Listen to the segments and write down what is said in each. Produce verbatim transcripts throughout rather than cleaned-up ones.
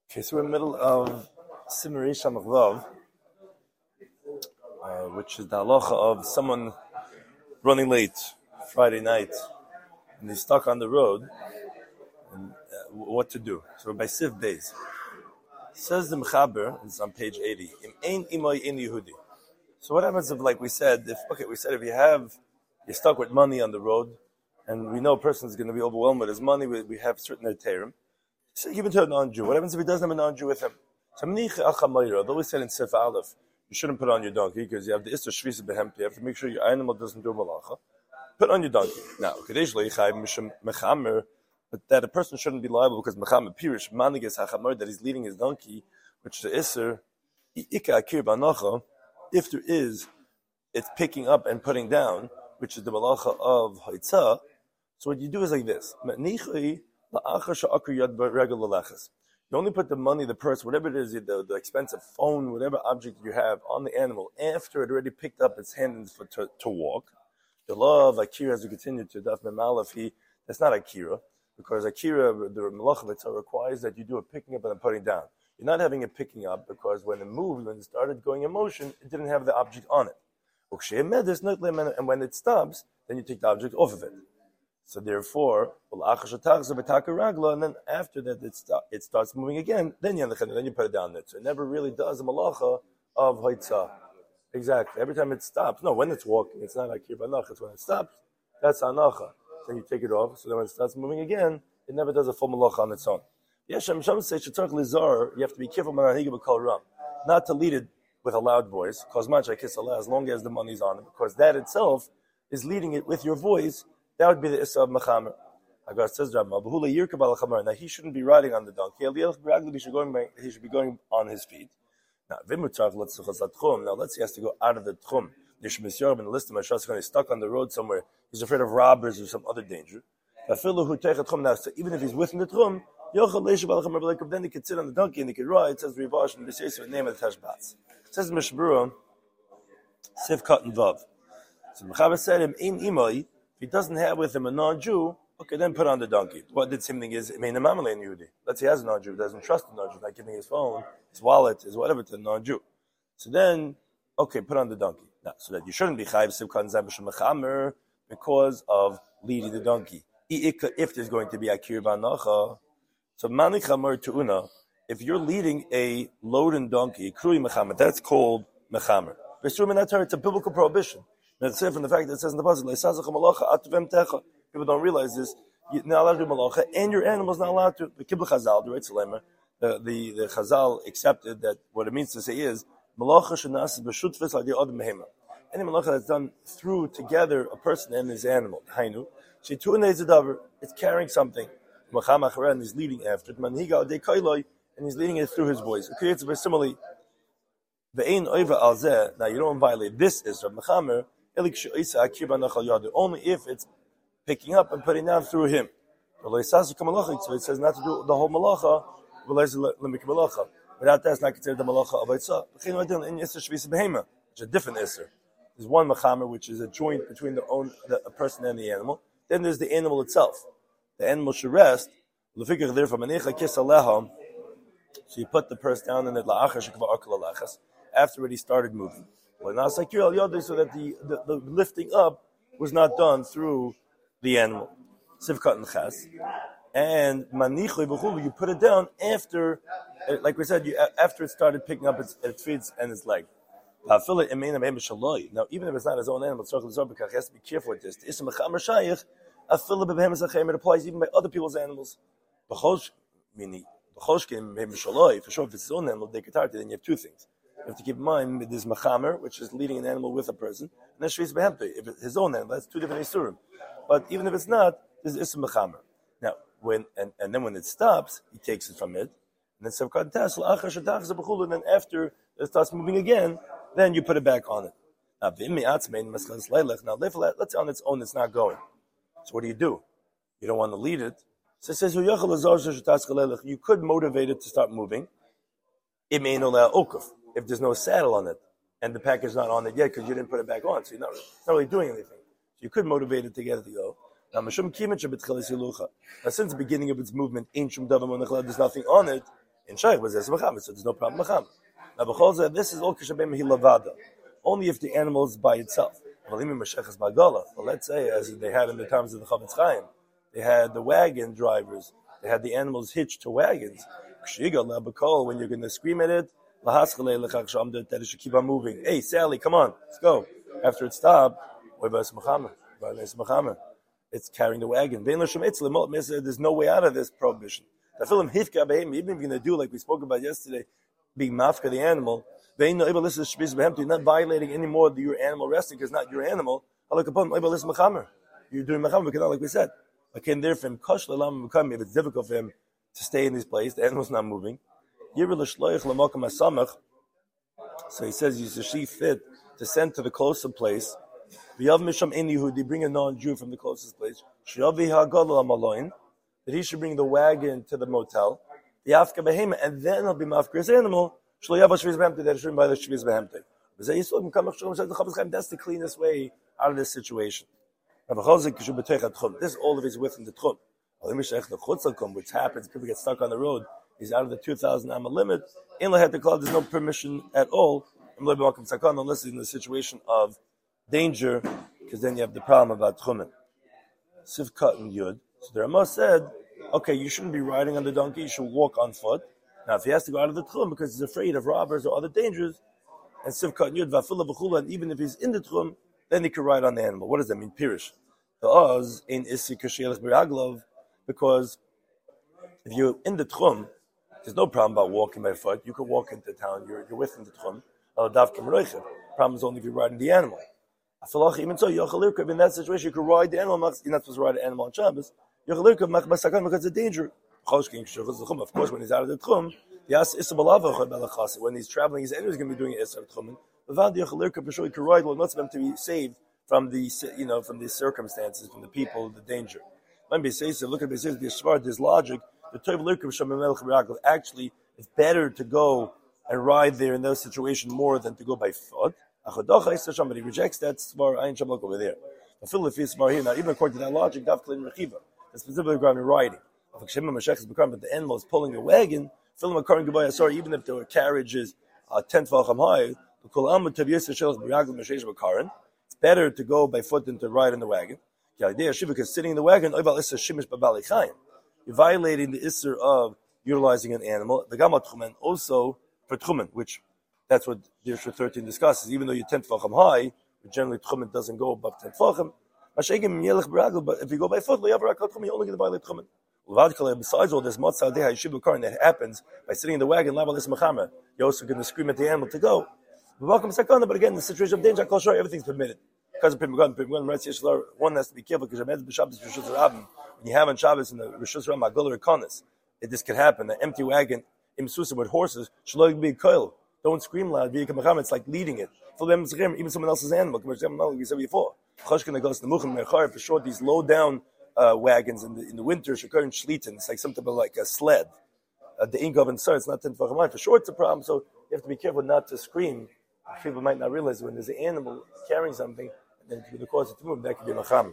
Okay, so we're in the middle of Simrei Shamachlav, uh, which is the halacha of someone running late Friday night and he's stuck on the road, and uh, what to do. So by Siv days, says the Mechaber, it's on page eighty. Im ein imoy ein Yehudi. So what happens if, like we said, if okay, we said if you have you're stuck with money on the road, and we know a person is going to be overwhelmed with his money, we, we have certain terim. So even to a non-Jew. What happens if he doesn't have a non-Jew with him? So although we said in Sif Aleph, you shouldn't put on your donkey because you have the Isser Shvisa Behemti. You have to make sure your animal doesn't do malacha. Put on your donkey. Now, but that a person shouldn't be liable because Mechamer Pirish Manigas HaChamar, that he's leading his donkey, which is the Isser, if there is, it's picking up and putting down, which is the malacha of Haitzah. So what you do is like this. You only put the money, the purse, whatever it is, the, the expensive phone, whatever object you have on the animal after it already picked up its hand and foot to, to walk. The law of Akira, as we continue to Daf Memalef, he that's not Akira, because Akira, the Malach of it requires that you do a picking up and a putting down. You're not having a picking up because when it moved, when it started going in motion, it didn't have the object on it. And when it stops, then you take the object off of it. So therefore, and then after that it, st- it starts moving again, then you then you put it down there. So it never really does a malacha of haitzah. Exactly. Every time it stops, no, when it's walking, it's not akir banach. It's when it stops, that's anacha. Then you take it off. So then when it starts moving again, it never does a full malacha on its own. Yeshem Sham says shetzarch lizar. You have to be careful not to lead it with a loud voice, because much I kiss Allah as long as the money's on it, because that itself is leading it with your voice. That would be the Issa of Mechamer. Agar says Rambam, now he shouldn't be riding on the donkey. He should, going by, he should be going on his feet. Now, now let's say he has to go out of the tchum. He's stuck on the road somewhere. He's afraid of robbers or some other danger. Now, so even if he's within the tchum, then he could sit on the donkey and he could ride. It says Rivash and the name of the Tashbats. It says Mishbura, Siv Kat and Vav. So Mechaber said him, in Imai, if he doesn't have with him a non-Jew, okay, then put on the donkey. What the same thing is, let's say he has a non-Jew, doesn't trust the non-Jew, not giving his phone, his wallet, his whatever to the non-Jew. So then, okay, put on the donkey. Now, so that you shouldn't be chayiv sivkan zabish mechamer because of leading the donkey. If there's going to be akir banacha, so mani chamer tuuna, if you're leading a loaden donkey, krui mechamer, that's called mechamer. It's a biblical prohibition. That's it from the fact that it says in the pasuk, people don't realize this. You're not allowed to do malacha, and your animal's not allowed to. The Kibbutz Chazal, the the the the Chazal accepted that what it means to say is malacha shenas b'shutfis al yod mehema. Any malacha that's done through together a person and his animal. Hainu sheituin ezadaver. It's carrying something. Macham acharen, and he's leading after it. Manhiga al deikayloi, and he's leading it through his voice. It creates a very similarly. Ve'ein oiva al zeh. Now you don't violate this is Rab Mechamer. Only if it's picking up and putting down through him. So it says not to do the whole malacha. Without that, it's not considered the malacha of Eitzah. It's a different Isser. There's one mechamer, which is a joint between the own the, a person and the animal. Then there's the animal itself. The animal should rest. So you put the purse down and it after he started moving. So that the, the, the lifting up was not done through the animal. Sivkat and Chas. And Manichoy B'chulu, you put it down after, like we said, you, after it started picking up its, its feet and its leg. Now, even if it's not his own animal, he has to be careful with this. It applies even by other people's animals. Meaning, for sure, if it's his own animal, then you have two things. You have to keep in mind there's mechamer, which is leading an animal with a person, and then shvis behemte, if it's his own animal, that's two different isurim. But even if it's not, there's isum mechamer. Now, when and, and then when it stops, he takes it from it, and then sevkat tasl achar shetach zebachulu, and then after it starts moving again, then you put it back on it. Now, now let's say on its own it's not going. So what do you do? You don't want to lead it. So it says you could motivate it to start moving. It may know that okuf. If there's no saddle on it, and the pack is not on it yet because you didn't put it back on, so you're not, it's not really doing anything. So you could motivate it to get it to go. Now, now since the beginning of its movement, there's nothing on it, In Shaykh, but there's Mecham, so there's no problem Mecham. Now, B'chol, this is all Kishabem Hilavada, only if the animal is by itself. Well, let's say, as they had in the times of the Chavetz Chaim, they had the wagon drivers, they had the animals hitched to wagons. When you're going to scream at it, that it should keep on moving. Hey, Sally, come on, let's go. After it stopped, it's carrying the wagon. There's no way out of this prohibition. Even if you're going to do like we spoke about yesterday, being mafka the animal, you're not violating any more your animal resting because it's not your animal. You're doing mecham, like we said. Okay, and therefore, if it's difficult for him to stay in this place, the animal's not moving. So he says you see fit to send to the closer place. They bring a non-Jew from the closest place. That he should bring the wagon to the motel. And then he'll be mafka his animal. That shouldn't buy the shviz behemte. That's the cleanest way out of this situation. This all of it is within the tchum. Which happens, people get stuck on the road. He's out of the two thousand amma limit. In Lahet there's no permission at all, unless he's in the situation of danger, because then you have the problem about tchumen. Sivkat and Yud. So the Ramah said, okay, you shouldn't be riding on the donkey, you should walk on foot. Now, if he has to go out of the tchum because he's afraid of robbers or other dangers, and Sivkat and Yud, Vafila v'chula, and even if he's in the tchum, then he can ride on the animal. What does that mean? Pirish. The Oz in Isi Kashielech B'Raglov, because if you're in the tchum, there's no problem about walking by foot. You can walk into town, you're, you're within the tchum. The problem is only if you're riding the animal. Even so, in that situation, you can ride the animal. You're not supposed to ride an animal on Shabbos. Because of danger. Of course, when he's out of the tchum, when he's traveling, his enemy is going to be doing it at tchum. For sure, he can ride, well, not for them to be saved from the, you know, from the circumstances, from the people, the danger. When they say, so look at this, there's logic. Actually, it's better to go and ride there in those situations more than to go by foot. But he rejects that svar ayin shamlok over there. Now, even according to that logic, it's specifically regarding riding. But the animal is pulling a wagon. Sorry, even if the carriage is uh, ten tvachim high, it's better to go by foot than to ride in the wagon. Because sitting in the wagon, you're violating the isser of utilizing an animal. The gamma tchumen also for tchumen, which that's what Dirsha thirteen discusses. Even though you're ten tvachim high, but generally tchumen doesn't go above ten tvachim. But if you go by foot, you only get to violate tchumen. Besides all this matzah deha yeshiva karin that happens by sitting in the wagon, you're also going to scream at the animal to go. But again, the situation of danger, everything's permitted. Because of one has to be careful because when you have on Shabbos in the Rishus Ram Agul Rekonis, this could happen. An empty wagon, imsusa with horses, should be coil. Don't scream loud. It's like leading it. Even someone else's animal. We said before. For sure, these low down uh, wagons in the in the winter, shekarin shliten. It's like something like a sled. Uh, the ink oven, sir, it's not ten for sure. It's a problem. So you have to be careful not to scream. People might not realize when there's an animal carrying something. Then to the cause it to move, that could be macham.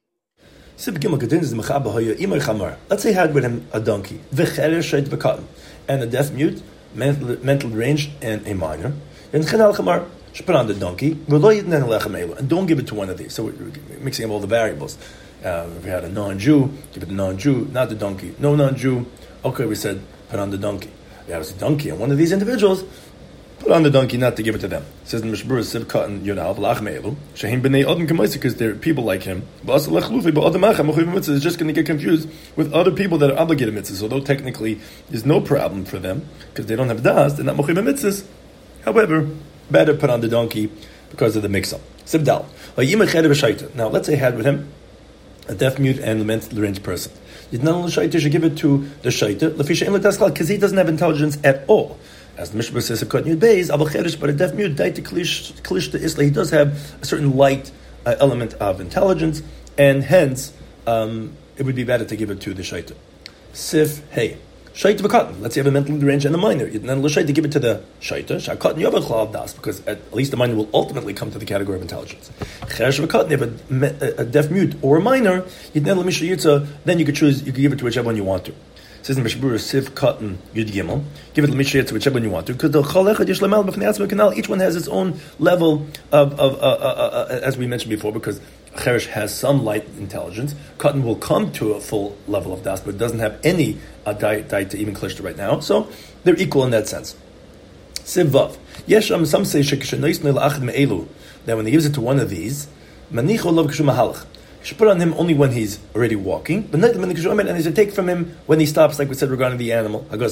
Let's say he had with him a donkey, and a deaf mute, mental, mental deranged, and a minor. And should put on the donkey, and don't give it to one of these. So we're mixing up all the variables. Uh, if we had a non-Jew, give it to non-Jew, not the donkey. No non-Jew. Okay, we said put on the donkey. Yeah, it was a donkey, and one of these individuals put on the donkey not to give it to them. It says in Mishbur Sivkat and Yodav Lachmeilu, Shahim B'nei Adam Kamaisa, because they're people like him. But it's just going to get confused with other people that are obligated mitzvahs. Although technically there's no problem for them because they don't have das, they're not mochim mitzvahs. However, better put on the donkey because of the mix-up. Sibdal. Now let's say I had with him a deaf mute and a mentally deranged person. He's not only shaita, should give it to the shaita, because he doesn't have intelligence at all. As the Mishnah says, but a deaf mute, he does have a certain light uh, element of intelligence, and hence um, it would be better to give it to the shaita. Sif, hey. Shaita v'katan. Let's say you have a mentally deranged and a minor. Then l'shaita give it to the shaita. Shakatan you have a chlav das because at, at least the minor will ultimately come to the category of intelligence. Cheresh v'katan. You have a, a deaf mute or a minor. Then you could choose. You could give it to whichever one you want to. Says in Mishbura Siv Cotton Yud Gimel. Give it L'Mishayet to whichever one you want to, because the Chol Echad Yesh Lamel B'Fnei Atzmo Canal. Each one has its own level of, of uh, uh, uh, as we mentioned before, because Cheresh has some light intelligence. Cotton will come to a full level of das, but it doesn't have any uh, diet to even klishta right now. So they're equal in that sense. Siv Vav. Yesham, some say that when he gives it to one of these, manicho lov k'shu mahalach. You should put on him only when he's already walking, but not and he should take from him when he stops, like we said regarding the animal. But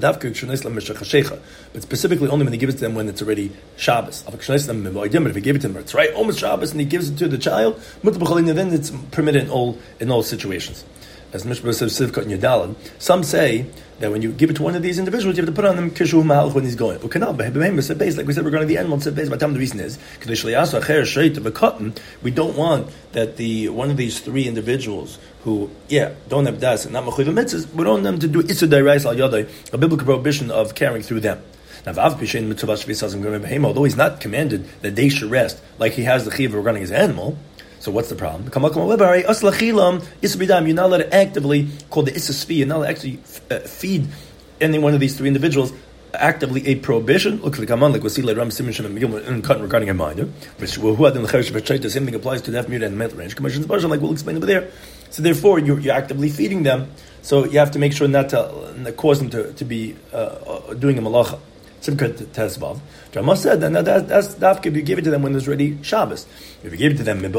specifically only when he gives it to them when it's already Shabbos. But if he gave it to him, it's right, almost Shabbos, and he gives it to the child, then it's permitted in all in all situations. As Mishpah says, Sivkot and Yadalad, some say that when you give it to one of these individuals, you have to put on them kishu mahalach when he's going. Like we said regarding the animal, by the time the reason is, we don't want that the one of these three individuals who, yeah, don't have das and not machuv mitzvahs, we don't want them to do isur dairais al yadai, a biblical prohibition of carrying through them. Now, although he's not commanded that they should rest, like he has the chiv regarding his animal. So what's the problem? You're not allowed to actively, called the Issa you're not allowed to actually uh, feed any one of these three individuals actively a prohibition. Look like like we see later on Simon and Megillah regarding a minor, which the same thing applies to deaf, mute, and mental range commissions. Like we'll explain over there. So therefore, you're, you're actively feeding them. So you have to make sure not to not cause them to, to be uh, doing a malacha. Simchat Tesvav. Rama said that that that's dafka if you give it to them when there's already Shabbos. If you give it to them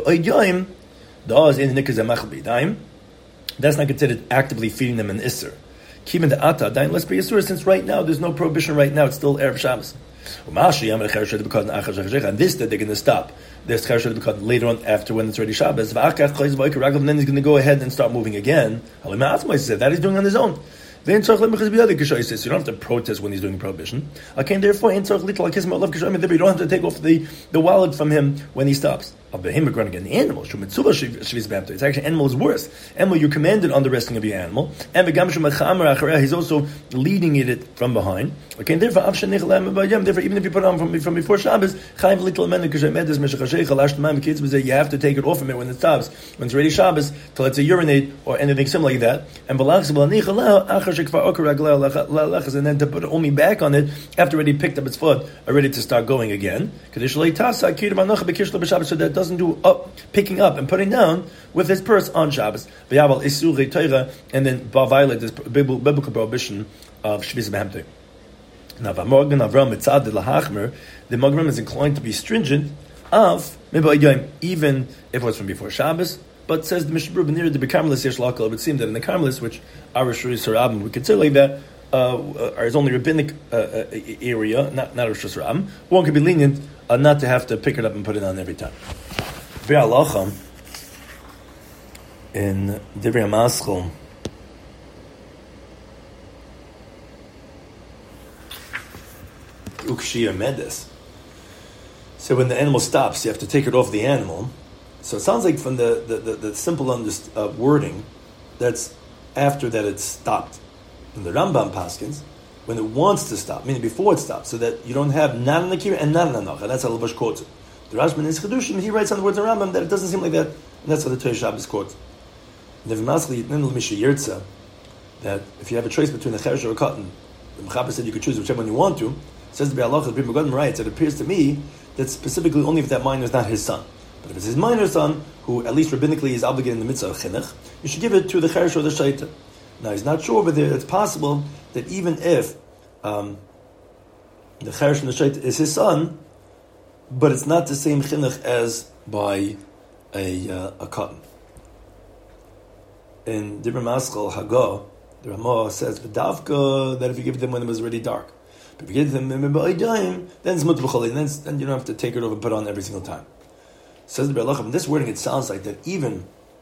that's not considered actively feeding them an isser. Keeping the ata dain let's be isser since right now there's no prohibition right now, it's still Erev Shabbos. And this that they're going to stop. There's cheresh later on after when it's already Shabbos. And then he's going to go ahead and start moving again. That he's doing on his own. You don't have to protest when he's doing prohibition. Okay, therefore, you don't have to take off the, the wallet from him when he stops. The animal, it's actually animal is worse. Animal, you're commanded on the resting of your animal, and he's also leading it from behind. Okay, therefore, therefore, even if you put it on from, from before Shabbos, you have to take it off from it when it stops, when it's already Shabbos, to let's say urinate or anything similar like that, and and then to put it only back on it after already picked up its foot, are ready to start going again. So that doesn't do up, picking up and putting down with his purse on Shabbos. And then violate this biblical prohibition of Shvis Behemtei. Now, the Magram is inclined to be stringent of even if it was from before Shabbos. But says the Mishnah Berurah near the Bekarmelis Yesh Lakal, it would seem that in the Karmelis, which our Rosh Hashanah we consider like that, uh, is only rabbinic uh, uh, area, not not Rosh Hashanah. One could be lenient uh, not to have to pick it up and put it on every time. V'alacham in Divrei Maschil. Ukshia Medes. So when the animal stops, you have to take it off the animal. So it sounds like from the, the, the, the simple under, uh, wording, that's after that it's stopped. In the Rambam Paskins, when it wants to stop, meaning before it stops, so that you don't have not an Akira and not an Anocha. That's how Lavush quotes it. The Rashban is Chedushim, he writes on the words of Rambam that it doesn't seem like that, and that's how the Torah Shabbos quotes. That if you have a choice between a cheresh or a cotton, the Mechaber said you could choose whichever one you want to. Says the Be'alacha, the Brit Megadim writes, it appears to me that specifically only if that minor is not his son. But if it's his minor son, who at least rabbinically is obligated in the mitzvah of chinuch, you should give it to the cheresh or the shaita. Now he's not sure, but it's possible that even if um, the cheresh and the shaita is his son, but it's not the same chinuch as by a uh, a cotton. In Divrei Maschil Hagah, the Ramah says v'davka that if you give it them when it was already dark, but if you give them in ba'idayim, then it's mutar b'cholei, then then you don't have to take it over and put it on every single time. Says the Be'alachim, in this wording it sounds like that even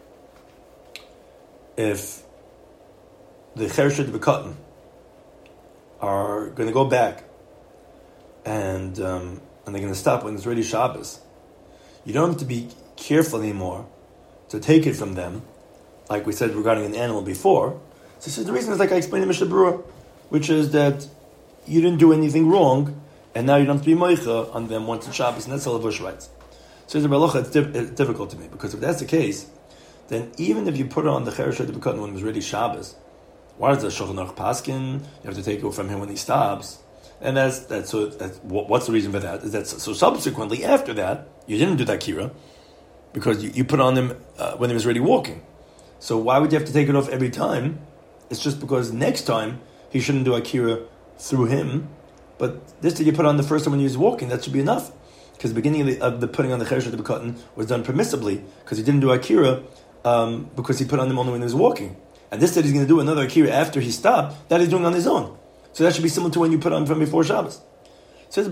if the cheresh and the cotton are going to go back and um, and they're going to stop when it's already Shabbos, you don't have to be careful anymore to take it from them, like we said regarding an animal before. So this is the reason is like I explained in Mishnah Berurah, which is that you didn't do anything wrong, and now you don't have to be moicha on them once it's Shabbos, and that's how Lavush writes. So the Be'alacha, it's, diff- it's difficult to me, because if that's the case, then even if you put it on the cheresh or the cotton when it was already Shabbos, Why is the Shulchan Aruch paskin? You have to take it from him when he stops. And that's, that's, so that's, what's the reason for that? Is that, so subsequently, after that, you didn't do that kira, because you, you put on him uh, when he was already walking. So why would you have to take it off every time? It's just because next time, he shouldn't do akira through him, but this that you put on the first time when he was walking, that should be enough. Because the beginning of the, of the putting on the cheresh of the bekutten was done permissibly, because he didn't do akira, um, because he put on them only when he was walking. And this that he's going to do another akira after he stopped, that he's doing on his own. So that should be similar to when you put on from before Shabbos. Says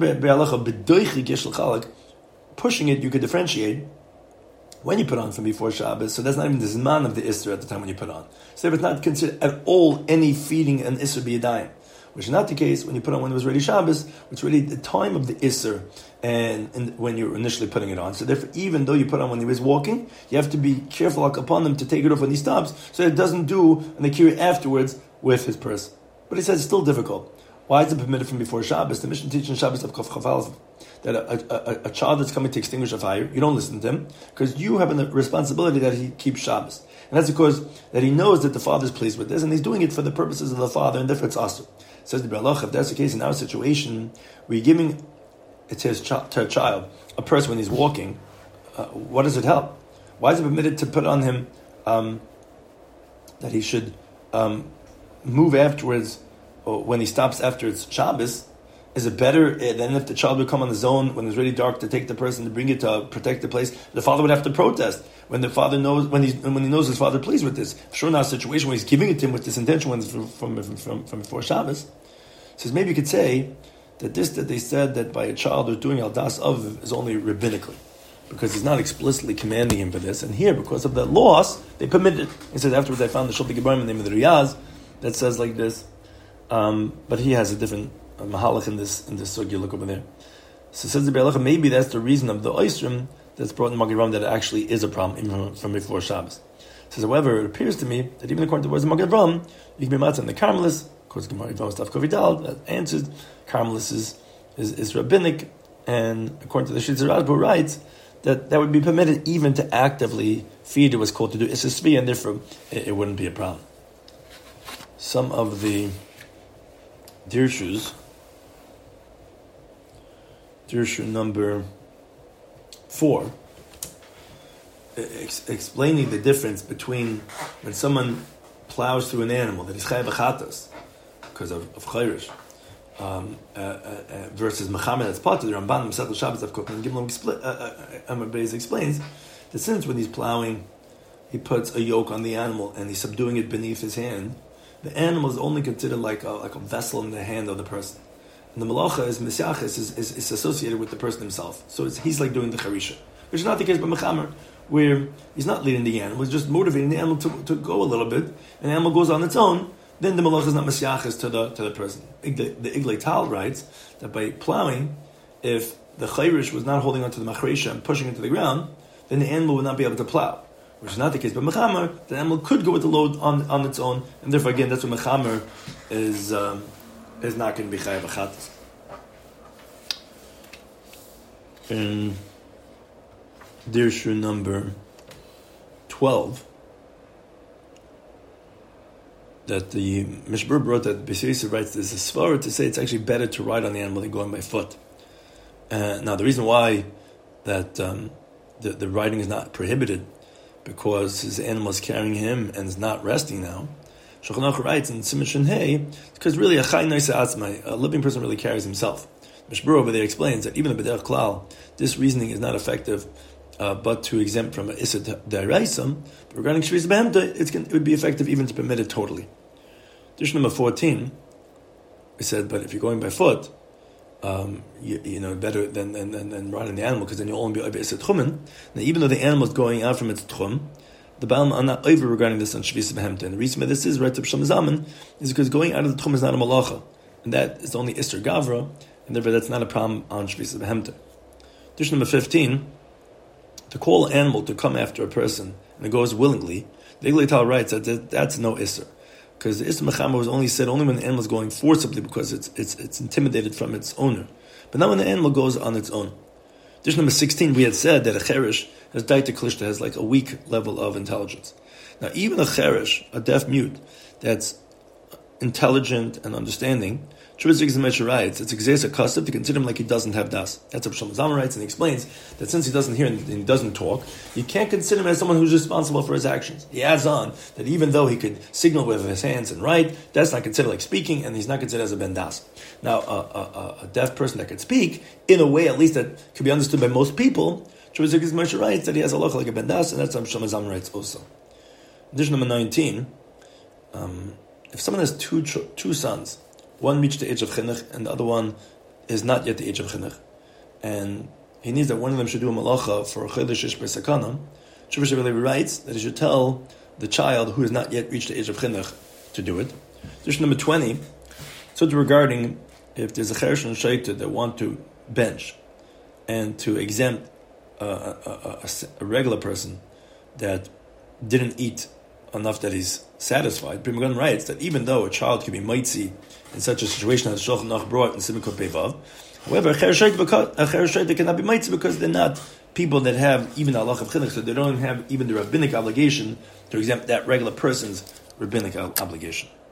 Be'alacha, pushing it, you could differentiate when you put on from before Shabbos, so that's not even the zman of the Isser at the time when you put on. So if it's not considered at all any feeding an Isser b'yadayim, which is not the case when you put on when it was ready Shabbos, which is really the time of the Isser and, and when you're initially putting it on. So therefore, even though you put on when he was walking, you have to be careful upon him to take it off when he stops, so it doesn't do an akira afterwards with his person. But he says it's still difficult. Why is it permitted from before Shabbos? The mission teaches in Shabbos of Kaf Chafal that a, a, a child that's coming to extinguish a fire, you don't listen to him, because you have a responsibility that he keeps Shabbos. And that's because that he knows that the father is pleased with this, and he's doing it for the purposes of the father, and therefore it's asur. Says the Be'alacha, if that's the case in our situation, we're giving it to, his ch- to a child, a person when he's walking, uh, what does it help? Why is it permitted to put on him um, that he should um, move afterwards, or when he stops after it's Shabbos? Is it better than if the child would come on his own when it's really dark to take the person to bring it to protect the place? The father would have to protest when the father knows when he when he knows his father pleased with this. Sure, now a situation where he's giving it to him with this intention when it's from from, from, from before Shabbos. Says maybe you could say that this that they said that by a child who's doing al das of is only rabbinically, because he's not explicitly commanding him for this. And here, because of that loss, they permitted it. He says afterwards I found the Shulchan Aruch in the name of the Riyaz that says like this, um, but he has a different a mahalach in this in this sugya. Look over there. So says the Be'alacha, maybe that's the reason of the oisrim that's brought in Magen Avraham that it actually is a problem even from before Shabbos. Says, however, it appears to me that even according to the words of Magen Avraham, you can be matzah in the Carmelis. Of course, Gemara Yevamos Daf Kovidal that answers Carmelis is, is is rabbinic, and according to the Shitzer Rashba writes that that would be permitted even to actively feed. It was called to do Issa Tzvi, and therefore it, it wouldn't be a problem. Some of the dirshus. Dirshu number four, ex- explaining the difference between when someone plows through an animal that is chayav b'chatas because of, of chayrish um, uh, uh, uh, versus mechamed that's part of the Ramban Masechta Shabbos of Kohen Gimel expl- uh, uh, Amar Beis explains that since when he's plowing, he puts a yoke on the animal and he's subduing it beneath his hand. The animal is only considered like a, like a vessel in the hand of the person. And the malacha is misyachis is, is, is associated with the person himself. So it's, he's like doing the charisha, which is not the case by mechamer, where he's not leading the animal, he's just motivating the animal to, to go a little bit, and the animal goes on its own. Then the malacha is not misyachis to the to the person. The Iglei Tal writes that by plowing, if the chayrish was not holding onto the machresha and pushing it to the ground, then the animal would not be able to plow, which is not the case by mechamer. The animal could go with the load on, on its own, and therefore again that's what mechamer is. Um, is not going to be chayav b'chatas. In dirshu number twelve, that the Mishbur brought that Beis Yosef writes there's a svara to say it's actually better to ride on the animal than going by foot. Uh, now the reason why that um, the, the riding is not prohibited because his animal is carrying him and is not resting now. Shulchan Aruch writes in Siman Shin Hey, because really a chay noisa atzmai, a living person really carries himself. Mishbur over there explains that even the B'derech Klal, this reasoning is not effective, uh, but to exempt from a Issa D'Oraisa. But regarding Shvis Behemta, it would be effective even to permit it totally. Dish number fourteen, we said, but if you're going by foot, um, you, you know, better than than, than, than riding the animal, because then you'll only be over Issa Tchumen. Now, even though the animal is going out from its Tchum, the Baalim are not over regarding this on Shvis Behemta. And the reason why this is right to Psham Zaman is because going out of the Tchum is not a malacha, and that is only Isser Gavra, and therefore that's not a problem on Shvis Behemta. Dish number fifteen, to call an animal to come after a person, and it goes willingly, the Iglei Tal writes that that's no Isser. Because the Isser Mechama was only said only when the animal is going forcibly because it's it's it's intimidated from its owner. But not when the animal goes on its own. Dish number sixteen, we had said that a cherish has daita klishta, has like a weak level of intelligence. Now, even a cherish, a deaf mute, that's intelligent and understanding, writes it's exes a custom to consider him like he doesn't have das. That's what Shlomo Zalman writes, and he explains that since he doesn't hear and he doesn't talk, you can't consider him as someone who's responsible for his actions. He adds on that even though he could signal with his hands and write, that's not considered like speaking, and he's not considered as a ben das. Now, a, a, a deaf person that could speak, in a way at least that could be understood by most people, writes that he has a look like a ben das, and that's what Shlomo Zalman writes also. Addition number nineteen, um, if someone has two two sons, one reached the age of chinuch and the other one is not yet the age of chinuch, and he needs that one of them should do a malacha for chodesh ish b'sakana, Shuvah Shebelevi writes that he should tell the child who has not yet reached the age of chinuch to do it. Addition number twenty, so regarding if there's a cheresh and shaita that want to bench and to exempt a, a, a, a regular person that didn't eat enough that he's satisfied, Pri Megadim writes that even though a child can be mitzi in such a situation as Shulchan Aruch brought in Simon Kuf Pevav, however, a cheresh cannot be mitzi because they're not people that have even the halach of chinuch, so they don't have even the rabbinic obligation to exempt that regular person's rabbinic obligation.